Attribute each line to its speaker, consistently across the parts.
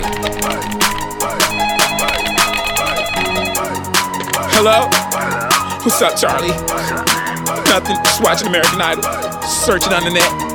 Speaker 1: Hello? What's up, Charlie? Nothing, just watching American Idol, searching on the net.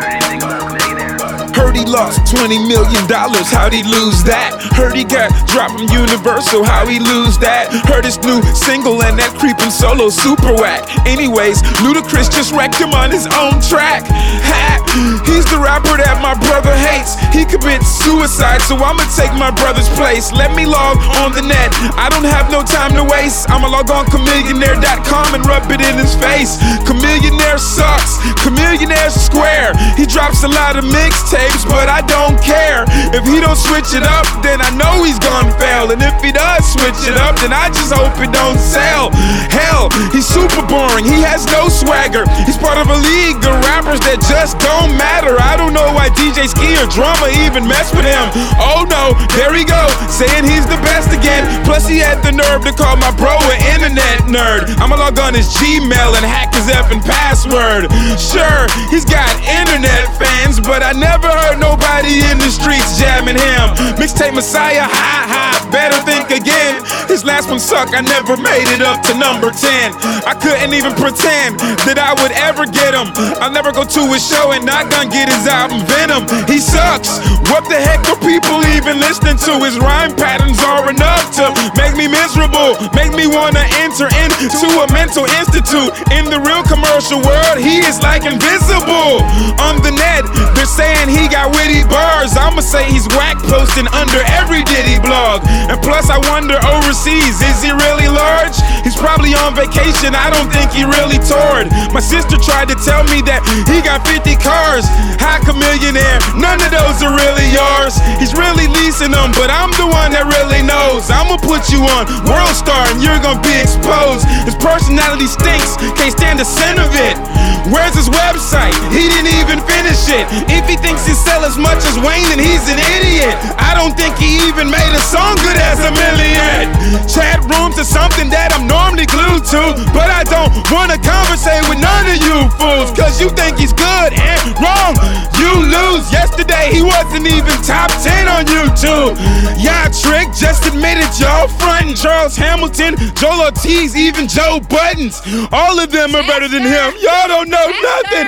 Speaker 1: Heard he lost $20 million, how'd he lose that? Heard he got dropped from Universal, how'd he lose that? Heard his new single and that creepin' solo super whack. Anyways, Ludacris just wrecked him on his own track. Ha! He's the rapper that my brother hates. He commits suicide, so I'ma take my brother's place. Let me log on the net, I don't have no time to waste. I'ma log on Chamillionaire.com and rub it in his face. Chamillionaire sucks, Chamillionaire's square. He drops a lot of mixtapes, but I don't care. If he don't switch it up, then I know he's gonna fail. And if he does switch it up, then I just hope it don't sell. Hell, he's super boring, he has no swagger. He's part of a league of rappers that just don't matter. I don't know why DJ Ski or Drama even mess with him. Oh no, there he go, saying he's the best again. Plus he had the nerve to call my bro an internet nerd. I'ma log on his Gmail and hack his effing password. Sure, he's got internet fans, but I never heard nobody in the streets jamming him. Mixtape Messiah, ha, better think again. His last one sucked, I never made it up to number 10. I couldn't even pretend that I would ever get him. I'll never go to his show and not gonna get his album Venom. He sucks, what the heck are people even listening to? His rhyme patterns are enough to make me miserable, make me wanna enter into a mental institute. In the real commercial world, he is like invisible. On the net, they're saying he got witty bars. I'ma say he's whack, posting under every Diddy blog. And plus I wonder overseas, is he really large? He's probably on vacation, I don't think he really toured. My sister tried to tell me that he got 50 cars. Hi Chamillionaire, none of those are really yours. He's really leasing them, but I'm the one that really knows. I'ma put you on World Star and you're gonna be exposed. His personality stinks, can't stand the scent of it. Where's his website? He didn't even finish it. If he thinks he sell as much as Wayne, then he's an idiot. I don't think he even made a song good as a million. Chat rooms are something that I'm normally glued to, but I don't wanna conversate with none of you fools, cause you think he's good and wrong, you lose. Yesterday he wasn't even top 10 on YouTube. Y'all trick, just admitted y'all frontin'. Charles Hamilton, Joel Ortiz, even Joe Buttons, all of them are better than him. Y'all don't know nothing.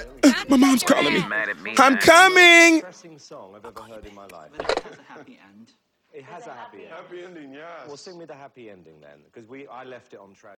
Speaker 1: My mom's calling me. I'm coming.
Speaker 2: Song I've ever heard in my life.
Speaker 3: But it has a happy end.
Speaker 2: It has a happy end.
Speaker 4: Happy ending, yes.
Speaker 2: Well, sing me the happy ending then, because I left it on track.